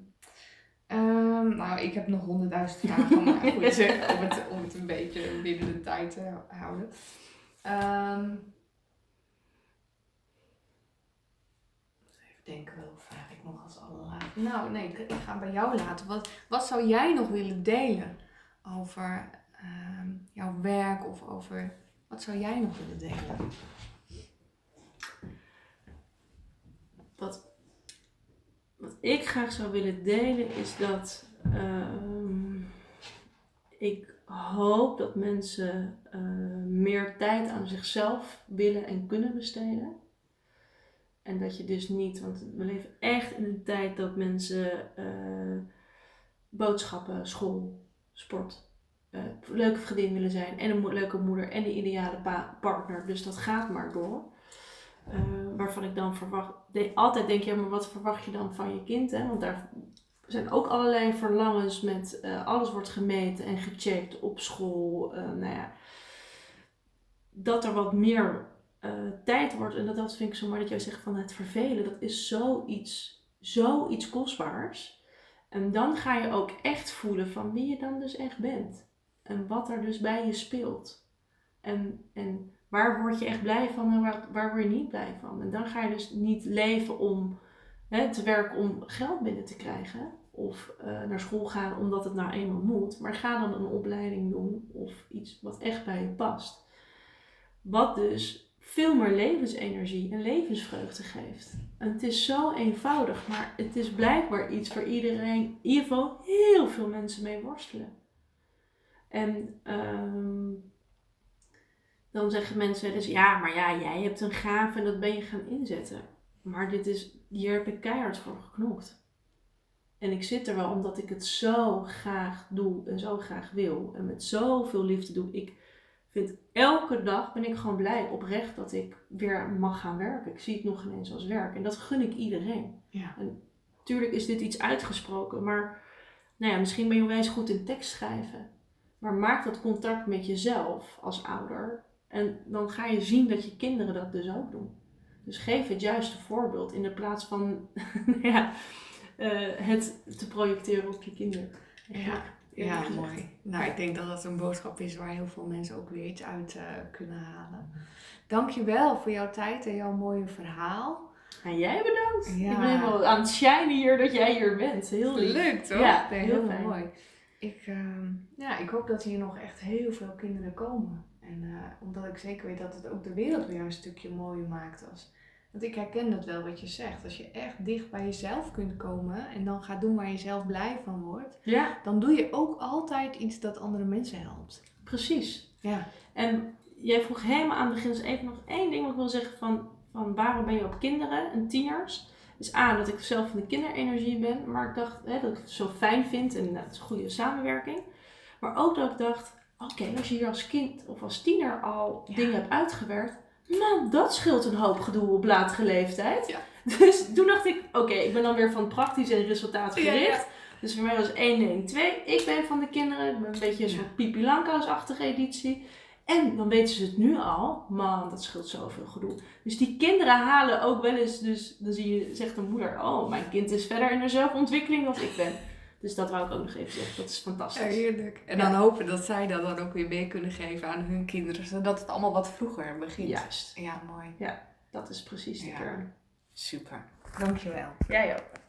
Ik heb nog 100.000 vragen, maar goed, om het een beetje binnen de tijd te houden. Even denken, welke vraag ik nog als allerlaatste. Nou, nee, ik ga bij jou laten. Wat zou jij nog willen delen over jouw werk of over... Wat zou jij nog willen delen? Wat ik graag zou willen delen is dat ik hoop dat mensen meer tijd aan zichzelf willen en kunnen besteden. En dat je dus niet, want we leven echt in een tijd dat mensen boodschappen, school, sport, leuke vriendin willen zijn en een leuke moeder en de ideale partner. Dus dat gaat maar door. Waarvan ik dan altijd denk, ja, maar wat verwacht je dan van je kind? Hè? Want daar zijn ook allerlei verlangens met alles wordt gemeten en gecheckt op school. Dat er wat meer tijd wordt. En dat vind ik zo mooi dat jij zegt van het vervelen. Dat is zoiets kostbaars. En dan ga je ook echt voelen van wie je dan dus echt bent. En wat er dus bij je speelt. En waar word je echt blij van en waar word je niet blij van. En dan ga je dus niet leven om te werken om geld binnen te krijgen. Of naar school gaan omdat het nou eenmaal moet. Maar ga dan een opleiding doen of iets wat echt bij je past. Wat dus veel meer levensenergie en levensvreugde geeft. En het is zo eenvoudig, maar het is blijkbaar iets waar iedereen, in ieder geval heel veel mensen mee worstelen. En dan zeggen mensen wel eens, ja, maar ja, jij hebt een gave en dat ben je gaan inzetten. Maar hier heb ik keihard voor geknokt. En ik zit er wel omdat ik het zo graag doe en zo graag wil. En met zoveel liefde doe. Ik vind elke dag ben ik gewoon blij oprecht dat ik weer mag gaan werken. Ik zie het nog ineens als werk. En dat gun ik iedereen. Ja. En natuurlijk is dit iets uitgesproken. Maar misschien ben je wel eens goed in tekst schrijven. Maar maak dat contact met jezelf als ouder. En dan ga je zien dat je kinderen dat dus ook doen. Dus geef het juiste voorbeeld in de plaats van het te projecteren op je kinderen. Ja, mooi. Nou, ik denk dat dat een boodschap is waar heel veel mensen ook weer iets uit kunnen halen. Dankjewel voor jouw tijd en jouw mooie verhaal. En jij bedankt. Ja. Ik ben helemaal aan het shinen hier dat jij hier bent. Heel lief. Leuk toch? Ja, heel fijn. mooi. Ik hoop dat hier nog echt heel veel kinderen komen. En omdat ik zeker weet dat het ook de wereld weer een stukje mooier maakt. Want ik herken dat wel wat je zegt. Als je echt dicht bij jezelf kunt komen en dan gaat doen waar je zelf blij van wordt. Ja. Dan doe je ook altijd iets dat andere mensen helpt. Precies. Ja. En jij vroeg helemaal aan het begin, dus even nog één ding wat ik wil zeggen van waarom ben je op kinderen en tieners? Dus dat ik zelf van de kinderenergie ben, maar ik dacht dat ik het zo fijn vind en dat is een goede samenwerking. Maar ook dat ik dacht, oké, als je hier als kind of als tiener al dingen hebt uitgewerkt, man, dat scheelt een hoop gedoe op latere leeftijd. Ja. Dus toen dacht ik, oké, ik ben dan weer van praktisch en resultaatgericht. Ja. Dus voor mij was 1, 1, 2. Ik ben van de kinderen. Ik ben een beetje een soort Pipi Langkous-achtige editie. En dan weten ze het nu al. Man, dat scheelt zoveel gedoe. Dus die kinderen halen ook wel eens. Dus dan zegt een moeder, oh, mijn kind is verder in de zelfontwikkeling dan ik ben. Dus dat wou ik ook nog even zeggen. Dat is fantastisch. Ja, heerlijk. En dan hopen dat zij dat dan ook weer mee kunnen geven aan hun kinderen. Zodat het allemaal wat vroeger begint. Juist. Ja, mooi. Ja, dat is precies de kern. Super. Dankjewel. Jij ook.